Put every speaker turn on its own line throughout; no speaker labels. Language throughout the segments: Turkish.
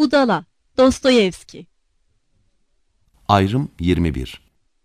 Budala, Dostoyevski.
Ayrım 21.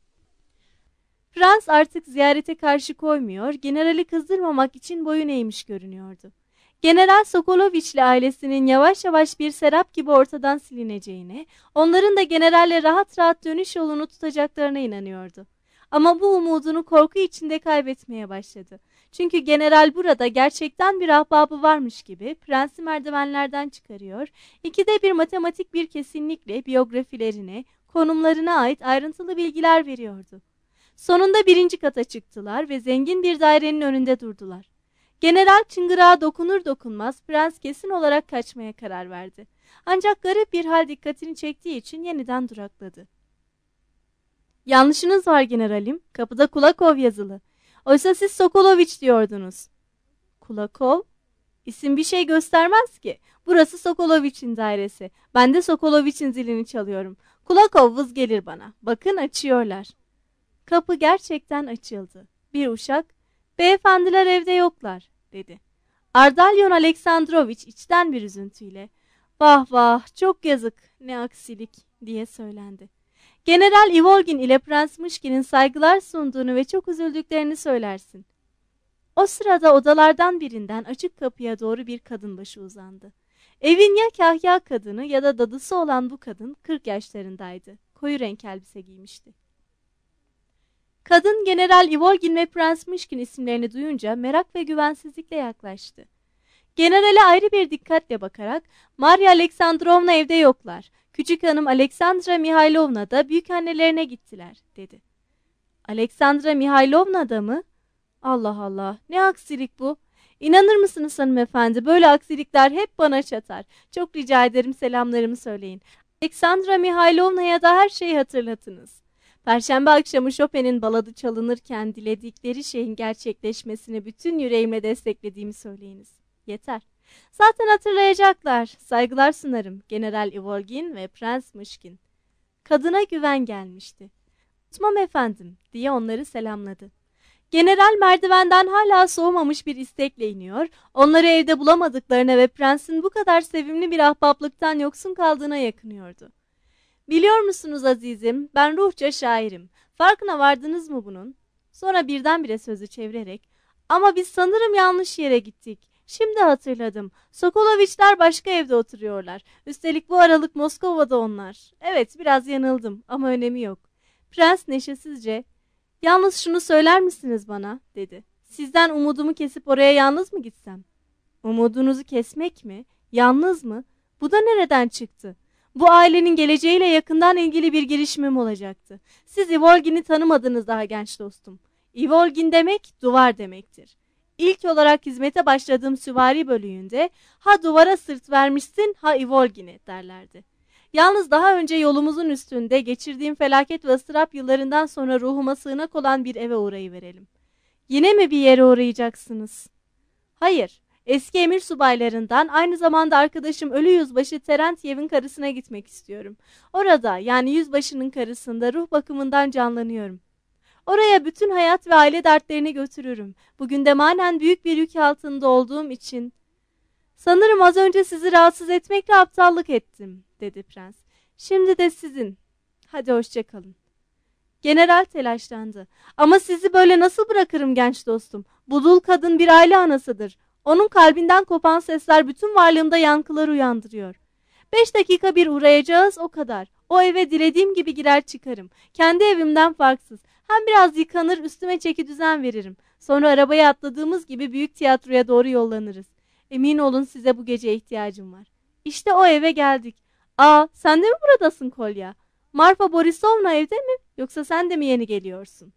Prens artık ziyarete karşı koymuyor, generali kızdırmamak için boyun eğmiş görünüyordu. General Sokoloviç ile ailesinin yavaş yavaş bir serap gibi ortadan silineceğine, onların da generalle rahat rahat dönüş yolunu tutacaklarına inanıyordu. Ama bu umudunu korku içinde kaybetmeye başladı. Çünkü general burada gerçekten bir ahbabı varmış gibi prensi merdivenlerden çıkarıyor, ikide bir matematik bir kesinlikle biyografilerine, konumlarına ait ayrıntılı bilgiler veriyordu. Sonunda 1. kata çıktılar ve zengin bir dairenin önünde durdular. General çıngırağa dokunur dokunmaz prens kesin olarak kaçmaya karar verdi. Ancak garip bir hal dikkatini çektiği için yeniden durakladı. "Yanlışınız var generalim, kapıda Kulakov yazılı. Oysa siz Sokoloviç diyordunuz." "Kulakov? İsim bir şey göstermez ki. Burası Sokoloviç'in dairesi. Ben de Sokoloviç'in zilini çalıyorum. Kulakov vız gelir bana. Bakın açıyorlar." Kapı gerçekten açıldı. Bir uşak, "Beyefendiler evde yoklar," dedi. Ardalyon Aleksandroviç içten bir üzüntüyle, "Vah vah, çok yazık, ne aksilik," diye söylendi. "General Ivolgin ile Prens Mışkin'in saygılar sunduğunu ve çok üzüldüklerini söylersin." O sırada odalardan birinden açık kapıya doğru bir kadın başı uzandı. Evin ya kahya kadını ya da dadısı olan bu kadın 40 yaşlarındaydı. Koyu renk elbise giymişti. Kadın General Ivolgin ve Prens Mışkin isimlerini duyunca merak ve güvensizlikle yaklaştı. Generale ayrı bir dikkatle bakarak, "Maria Aleksandrovna evde yoklar. Küçük hanım Aleksandra Mihailovna da büyükannelerine gittiler," dedi. "Aleksandra Mihailovna da mı? Allah Allah, ne aksilik bu. İnanır mısınız hanımefendi, böyle aksilikler hep bana çatar. Çok rica ederim selamlarımı söyleyin. Aleksandra Mihailovna'ya da her şeyi hatırlatınız. Perşembe akşamı Chopin'in baladı çalınırken diledikleri şeyin gerçekleşmesini bütün yüreğimle desteklediğimi söyleyiniz. Yeter. Zaten hatırlayacaklar. Saygılar sunarım General Ivolgin ve Prens Mışkin." Kadına güven gelmişti. "Tutmam efendim," diye onları selamladı. General merdivenden hala soğumamış bir istekle iniyor, onları evde bulamadıklarına ve prensin bu kadar sevimli bir ahbaplıktan yoksun kaldığına yakınıyordu. "Biliyor musunuz azizim, ben ruhça şairim. Farkına vardınız mı bunun?" Sonra birdenbire sözü çevirerek, "Ama biz sanırım yanlış yere gittik. Şimdi hatırladım. Sokoloviçler başka evde oturuyorlar. Üstelik bu aralık Moskova'da onlar. Evet, biraz yanıldım ama önemi yok." Prens neşesizce, "Yalnız şunu söyler misiniz bana?" dedi. "Sizden umudumu kesip oraya yalnız mı gitsem?" "Umudunuzu kesmek mi? Yalnız mı? Bu da nereden çıktı? Bu ailenin geleceğiyle yakından ilgili bir girişimim olacaktı. Siz Ivolgin'i tanımadınız daha genç dostum. Ivolgin demek duvar demektir. İlk olarak hizmete başladığım süvari bölüğünde ha duvara sırt vermişsin ha Ivolgin'e derlerdi. Yalnız daha önce yolumuzun üstünde geçirdiğim felaket ve ıstırap yıllarından sonra ruhuma sığınak olan bir eve uğrayıverelim." "Yine mi bir yere uğrayacaksınız?" "Hayır. Eski emir subaylarından aynı zamanda arkadaşım ölü yüzbaşı Terentyev'in karısına gitmek istiyorum. Orada yani yüzbaşının karısında ruh bakımından canlanıyorum. Oraya bütün hayat ve aile dertlerini götürürüm. Bugün de manen büyük bir yük altında olduğum için..." "Sanırım az önce sizi rahatsız etmekle aptallık ettim," dedi prens. "Şimdi de sizin. Hadi hoşça kalın." General telaşlandı. "Ama sizi böyle nasıl bırakırım genç dostum? Bu dul kadın bir aile anasıdır. Onun kalbinden kopan sesler bütün varlığımda yankılar uyandırıyor. 5 dakika bir uğrayacağız, o kadar. O eve dilediğim gibi girer çıkarım. Kendi evimden farksız. Hem biraz yıkanır, üstüme çeki düzen veririm. Sonra arabaya atladığımız gibi büyük tiyatroya doğru yollanırız. Emin olun size bu gece ihtiyacım var." İşte o eve geldik. "Aa, sen de mi buradasın Kolya? Marfa Borisovna evde mi? Yoksa sen de mi yeni geliyorsun?"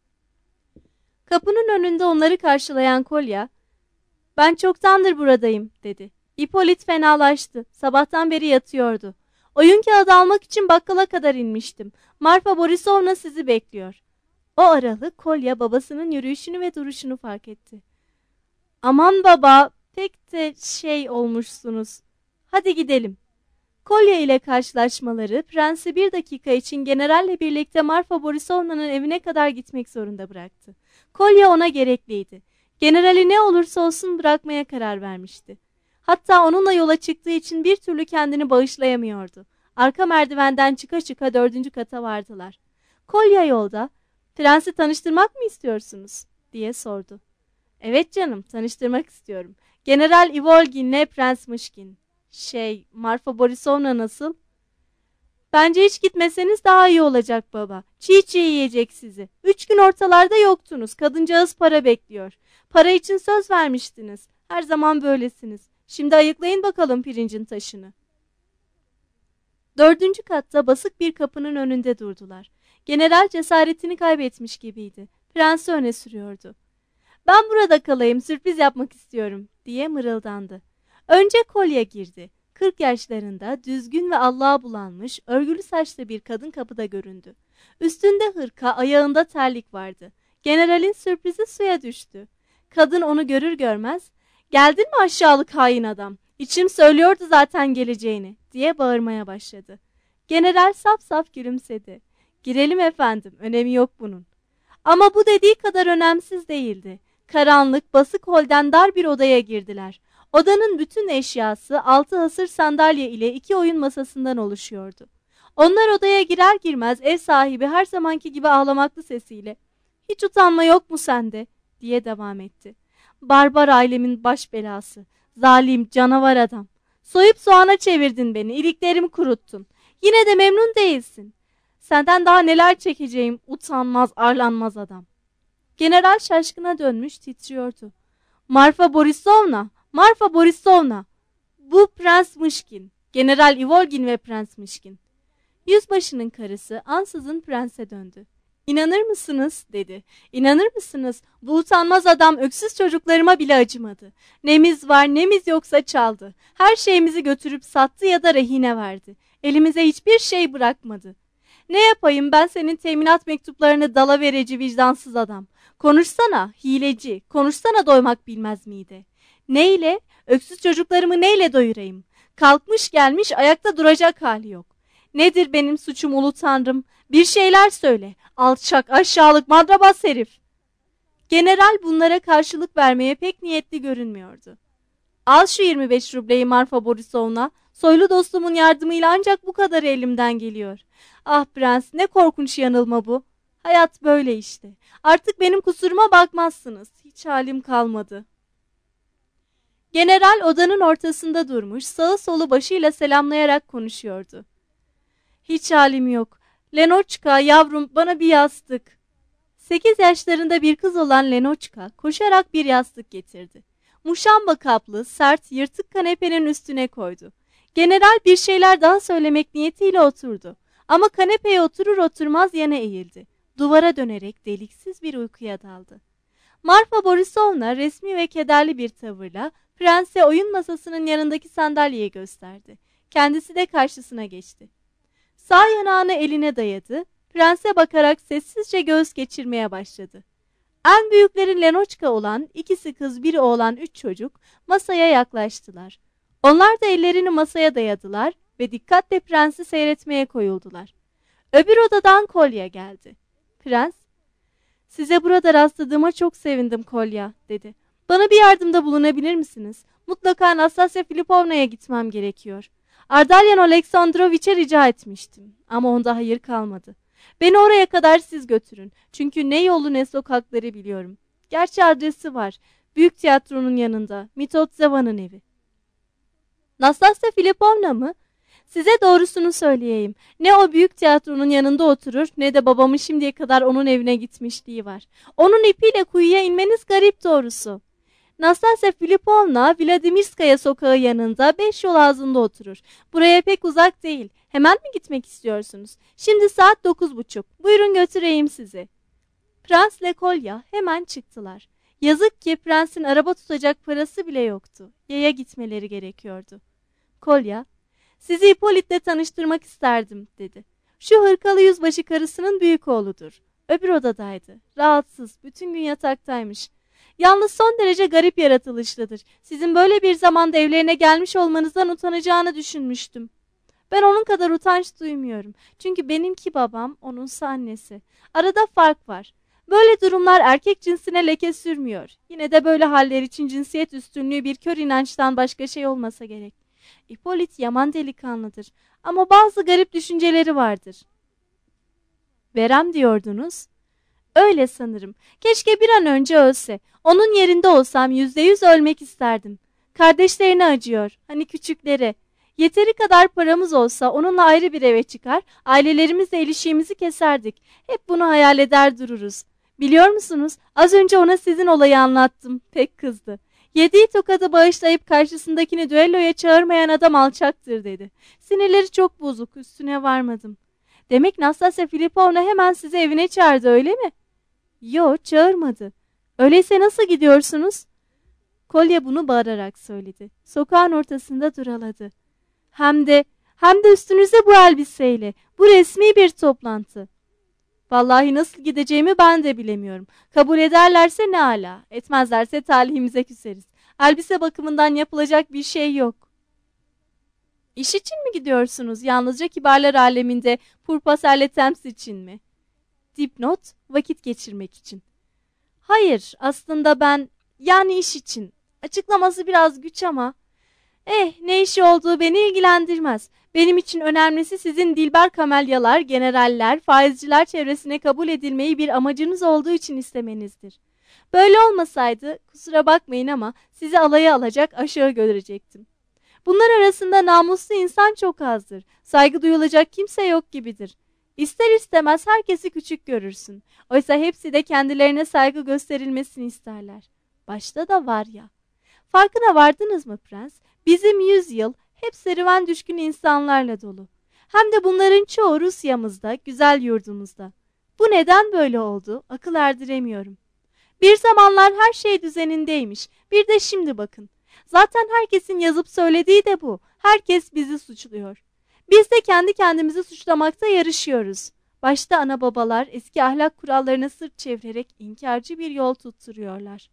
Kapının önünde onları karşılayan Kolya, "Ben çoktandır buradayım," dedi. "Ipolit fenalaştı. Sabahtan beri yatıyordu. Oyun kağıdı almak için bakkala kadar inmiştim. Marfa Borisovna sizi bekliyor." O aralık Kolya babasının yürüyüşünü ve duruşunu fark etti. "Aman baba, pek de olmuşsunuz. Hadi gidelim." Kolya ile karşılaşmaları prensi 1 dakika için generalle birlikte Marfa Borisovna'nın evine kadar gitmek zorunda bıraktı. Kolya ona gerekliydi. Generali ne olursa olsun bırakmaya karar vermişti. Hatta onunla yola çıktığı için bir türlü kendini bağışlayamıyordu. Arka merdivenden çıka çıka 4. kata vardılar. Kolya yolda, "Prensi tanıştırmak mı istiyorsunuz?" diye sordu. "Evet canım, tanıştırmak istiyorum. General Ivolgin'le Prens Mışkin. Marfa Borisovna nasıl?" "Bence hiç gitmeseniz daha iyi olacak baba. Çiğ çiğ yiyecek sizi. 3 gün ortalarda yoktunuz. Kadıncağız para bekliyor. Para için söz vermiştiniz. Her zaman böylesiniz. Şimdi ayıklayın bakalım pirincin taşını." 4. katta basık bir kapının önünde durdular. General cesaretini kaybetmiş gibiydi. Prensi öne sürüyordu. "Ben burada kalayım, sürpriz yapmak istiyorum," diye mırıldandı. Önce Kolya girdi. 40 yaşlarında, düzgün ve Allah'a bulanmış, örgülü saçlı bir kadın kapıda göründü. Üstünde hırka, ayağında terlik vardı. Generalin sürprizi suya düştü. Kadın onu görür görmez, "Geldin mi aşağılık hain adam? İçim söylüyordu zaten geleceğini," diye bağırmaya başladı. General saf saf gülümsedi. "Girelim efendim, önemi yok bunun." Ama bu dediği kadar önemsiz değildi. Karanlık, basık holden dar bir odaya girdiler. Odanın bütün eşyası 6 hasır sandalye ile 2 oyun masasından oluşuyordu. Onlar odaya girer girmez ev sahibi her zamanki gibi ağlamaklı sesiyle, "Hiç utanma yok mu sende?" diye devam etti. "Barbar ailemin baş belası, zalim, canavar adam. Soyup soğana çevirdin beni, iliklerimi kuruttun. Yine de memnun değilsin. Senden daha neler çekeceğim, utanmaz, arlanmaz adam." General şaşkına dönmüş, titriyordu. "Marfa Borisovna, Marfa Borisovna. Bu Prens Mışkin, General Ivolgin ve Prens Mışkin." Yüzbaşının karısı ansızın prense döndü. "İnanır mısınız?" dedi. "İnanır mısınız? Bu utanmaz adam öksüz çocuklarıma bile acımadı. Nemiz var, nemiz yoksa çaldı. Her şeyimizi götürüp sattı ya da rehine verdi. Elimize hiçbir şey bırakmadı. Ne yapayım ben senin teminat mektuplarını dalavereci vicdansız adam. Konuşsana hileci, konuşsana doymak bilmez miydi? Neyle? Öksüz çocuklarımı neyle doyurayım? Kalkmış gelmiş ayakta duracak hali yok. Nedir benim suçum ulu tanrım? Bir şeyler söyle. Alçak, aşağılık, madrabaz herif." General bunlara karşılık vermeye pek niyetli görünmüyordu. "Al şu 25 rubleyi Marfa Borisovna. Soylu dostumun yardımıyla ancak bu kadar elimden geliyor. Ah prens, ne korkunç yanılma bu. Hayat böyle işte. Artık benim kusuruma bakmazsınız. Hiç halim kalmadı." General odanın ortasında durmuş, sağı solu başıyla selamlayarak konuşuyordu. "Hiç halim yok. Lenoçka yavrum, bana bir yastık." 8 yaşlarında bir kız olan Lenoçka koşarak bir yastık getirdi. Muşamba kaplı, sert, yırtık kanepenin üstüne koydu. General bir şeyler daha söylemek niyetiyle oturdu. Ama kanepeye oturur oturmaz yana eğildi. Duvara dönerek deliksiz bir uykuya daldı. Marfa Borisovna resmi ve kederli bir tavırla prense oyun masasının yanındaki sandalyeyi gösterdi. Kendisi de karşısına geçti. Sağ yanağını eline dayadı, prense bakarak sessizce göğüs geçirmeye başladı. En büyükleri Lenoçka olan, ikisi kız biri oğlan 3 çocuk masaya yaklaştılar. Onlar da ellerini masaya dayadılar ve dikkatle prensi seyretmeye koyuldular. Öbür odadan Kolya geldi. Prens, "Size burada rastladığıma çok sevindim Kolya," dedi. "Bana bir yardımda bulunabilir misiniz? Mutlaka Nastasya Filipovna'ya gitmem gerekiyor. Ardalyan Aleksandroviç'e rica etmiştim ama onda hayır kalmadı. Beni oraya kadar siz götürün. Çünkü ne yolu ne sokakları biliyorum. Gerçi adresi var. Büyük tiyatronun yanında. Mitotseva'nın evi." "Nastasya Filipovna mı? Size doğrusunu söyleyeyim. Ne o büyük tiyatronun yanında oturur ne de babamın şimdiye kadar onun evine gitmişliği var. Onun ipiyle kuyuya inmeniz garip doğrusu. Nastasya Filipovna Vladimirskaya sokağı yanında 5 yol ağzında oturur. Buraya pek uzak değil. Hemen mi gitmek istiyorsunuz? Şimdi saat 9:30. Buyurun götüreyim sizi." Prensle Kolya hemen çıktılar. Yazık ki prensin araba tutacak parası bile yoktu. Yaya gitmeleri gerekiyordu. Kolya, "Sizi Hippolyt'le tanıştırmak isterdim," dedi. "Şu hırkalı yüzbaşı karısının büyük oğludur. Öbür odadaydı. Rahatsız, bütün gün yataktaymış. Yalnız son derece garip yaratılışlıdır. Sizin böyle bir zamanda evlerine gelmiş olmanızdan utanacağını düşünmüştüm. Ben onun kadar utanç duymuyorum. Çünkü benimki babam, onunsa annesi. Arada fark var. Böyle durumlar erkek cinsine leke sürmüyor. Yine de böyle haller için cinsiyet üstünlüğü bir kör inançtan başka şey olmasa gerek. Hippolyt yaman delikanlıdır ama bazı garip düşünceleri vardır. Verem diyordunuz. Öyle sanırım. Keşke bir an önce ölse. Onun yerinde olsam %100 ölmek isterdim. Kardeşlerine acıyor. Hani küçükleri. Yeteri kadar paramız olsa onunla ayrı bir eve çıkar, ailelerimizle ilişkimizi keserdik. Hep bunu hayal eder dururuz. Biliyor musunuz? Az önce ona sizin olayı anlattım. Pek kızdı. Yediği tokadı bağışlayıp karşısındakini düelloya çağırmayan adam alçaktır dedi. Sinirleri çok bozuk. Üstüne varmadım. Demek Nastasya Filipovna hemen sizi evine çağırdı, öyle mi? Yo, çağırmadı. Öyleyse nasıl gidiyorsunuz? Kolya bunu bağırarak söyledi. Sokağın ortasında duraladı. Hem de üstünüzde bu elbiseyle. Bu resmi bir toplantı. Vallahi nasıl gideceğimi ben de bilemiyorum. Kabul ederlerse ne ala, etmezlerse talihimize küseriz. Elbise bakımından yapılacak bir şey yok. İş için mi gidiyorsunuz? Yalnızca kibarlar aleminde purpaserle temsil için mi? Dipnot, vakit geçirmek için. Hayır, aslında yani iş için. Açıklaması biraz güç ama... ne işi olduğu beni ilgilendirmez. Benim için önemlisi sizin dilber kamelyalar, generaller, faizciler çevresine kabul edilmeyi bir amacınız olduğu için istemenizdir. Böyle olmasaydı, kusura bakmayın ama sizi alaya alacak, aşağı görecektim. Bunlar arasında namuslu insan çok azdır. Saygı duyulacak kimse yok gibidir. İster istemez herkesi küçük görürsün. Oysa hepsi de kendilerine saygı gösterilmesini isterler. Başta da var ya. Farkına vardınız mı prens? Bizim 100 yıl hep serüven düşkün insanlarla dolu. Hem de bunların çoğu Rusya'mızda, güzel yurdumuzda. Bu neden böyle oldu? Akıl erdiremiyorum. Bir zamanlar her şey düzenindeymiş. Bir de şimdi bakın. Zaten herkesin yazıp söylediği de bu. Herkes bizi suçluyor. Biz de kendi kendimizi suçlamakta yarışıyoruz. Başta ana babalar eski ahlak kurallarına sırt çevirerek inkarcı bir yol tutturuyorlar.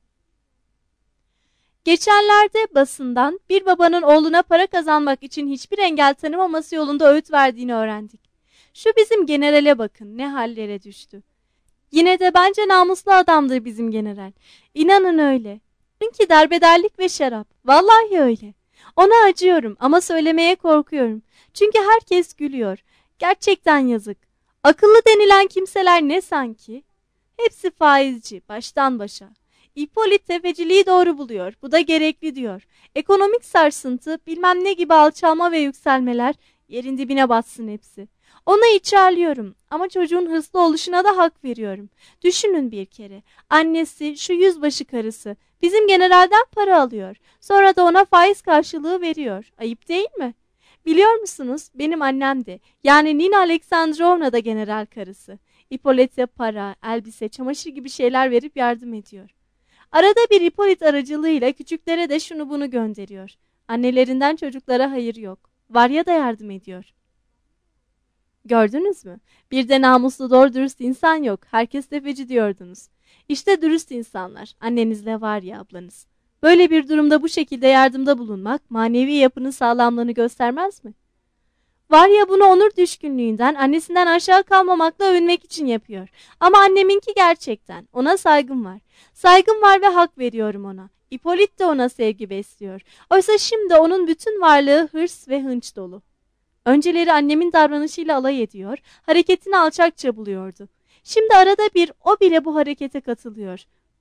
Geçenlerde basından bir babanın oğluna para kazanmak için hiçbir engel tanımaması yolunda öğüt verdiğini öğrendik. Şu bizim generale bakın, ne hallere düştü. Yine de bence namuslu adamdır bizim general. İnanın öyle. Çünkü derbederlik ve şarap. Vallahi öyle. Ona acıyorum ama söylemeye korkuyorum. Çünkü herkes gülüyor. Gerçekten yazık. Akıllı denilen kimseler ne sanki? Hepsi faizci, baştan başa. Hippolyt tefeciliği doğru buluyor. Bu da gerekli diyor. Ekonomik sarsıntı, bilmem ne gibi alçalma ve yükselmeler, yerin dibine batsın hepsi. Ona içerliyorum ama çocuğun hırslı oluşuna da hak veriyorum. Düşünün bir kere. Annesi, şu yüzbaşı karısı, bizim generalden para alıyor. Sonra da ona faiz karşılığı veriyor. Ayıp değil mi? Biliyor musunuz? Benim annem de, yani Nina Aleksandrovna da general karısı. Hippolyt'e para, elbise, çamaşır gibi şeyler verip yardım ediyor. Arada bir Hippolyt aracılığıyla küçüklere de şunu bunu gönderiyor. Annelerinden çocuklara hayır yok. Varya da yardım ediyor. Gördünüz mü? Bir de namuslu doğru dürüst insan yok. Herkes tefeci diyordunuz. İşte dürüst insanlar. Annenizle Varya ablanız. Böyle bir durumda bu şekilde yardımda bulunmak manevi yapının sağlamlığını göstermez mi? Varya bunu onur düşkünlüğünden, annesinden aşağı kalmamakla övünmek için yapıyor. Ama anneminki gerçekten. Ona saygım var. Saygım var ve hak veriyorum ona. Hippolyt de ona sevgi besliyor. Oysa şimdi onun bütün varlığı hırs ve hınç dolu. Önceleri annemin davranışıyla alay ediyor, hareketini alçakça buluyordu. Şimdi arada bir o bile bu harekete katılıyor.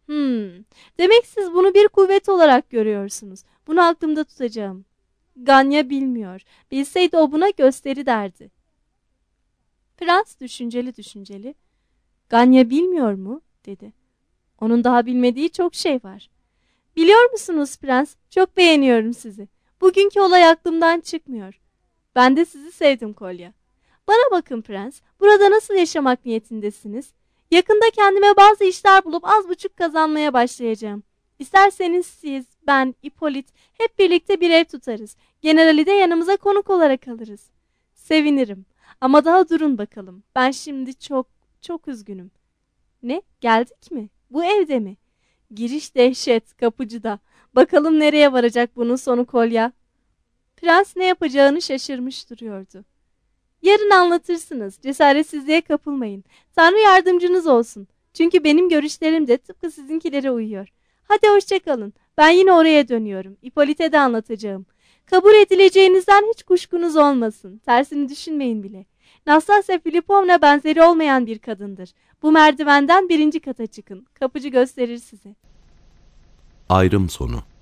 Demek siz bunu bir kuvvet olarak görüyorsunuz. Bunu aklımda tutacağım. Ganya bilmiyor. Bilseydi o buna gösteri derdi. Prens düşünceli. Ganya bilmiyor mu? Dedi. Onun daha bilmediği çok şey var. Biliyor musunuz prens? Çok beğeniyorum sizi. Bugünkü olay aklımdan çıkmıyor. Ben de sizi sevdim Kolya. Bana bakın prens, burada nasıl yaşamak niyetindesiniz? Yakında kendime bazı işler bulup az buçuk kazanmaya başlayacağım. İsterseniz siz, ben, Hippolyt hep birlikte bir ev tutarız. Generali de yanımıza konuk olarak alırız. Sevinirim. Ama daha durun bakalım. Ben şimdi çok üzgünüm. Ne? Geldik mi? Bu evde mi? Giriş dehşet, kapıcıda. Bakalım nereye varacak bunun sonu Kolya? Prens ne yapacağını şaşırmış duruyordu. Yarın anlatırsınız. Cesaretsizliğe kapılmayın. Tanrı yardımcınız olsun. Çünkü benim görüşlerim de tıpkı sizinkilere uyuyor. Hadi hoşça kalın. Ben yine oraya dönüyorum. İpolite de anlatacağım. Kabul edileceğinizden hiç kuşkunuz olmasın. Tersini düşünmeyin bile. Nastasya Filipovna benzeri olmayan bir kadındır. Bu merdivenden 1. kata çıkın. Kapıcı gösterir size.
Ayrım sonu.